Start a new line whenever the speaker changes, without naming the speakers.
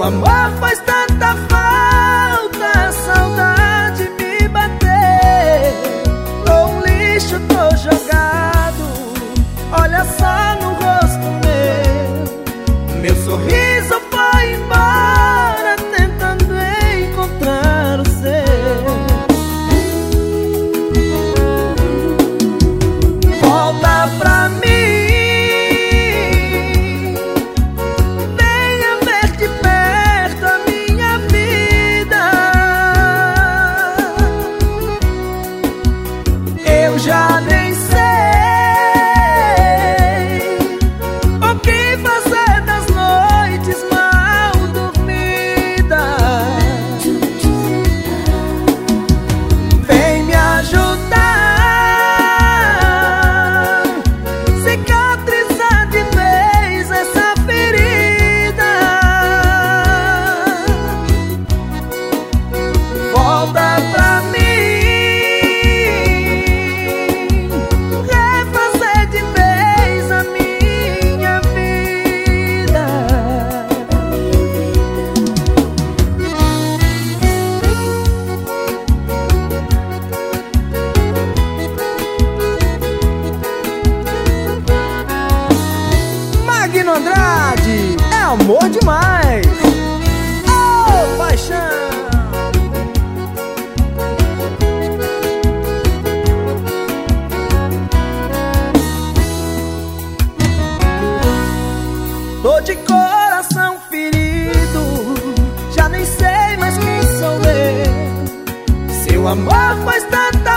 Seu amor faz tanta falta, a saudade me bateu. Tô um lixo, tô jogado, olha só no rosto meu. Meu sorriso foi embora, tentando encontrar o seu. Volta pra mim, venha ver de perto a minha vida. Eu já nem sei o que fazer das noites mal dormidas. Vem me ajudar, cicatrizar de vez essa ferida. Volta pra mim, refazer de vez a minha vida. Magno Andrade, é amor demais. Oh, paixão. Tô de coração ferido, já nem sei mais quem sou eu. Seu amor faz tanta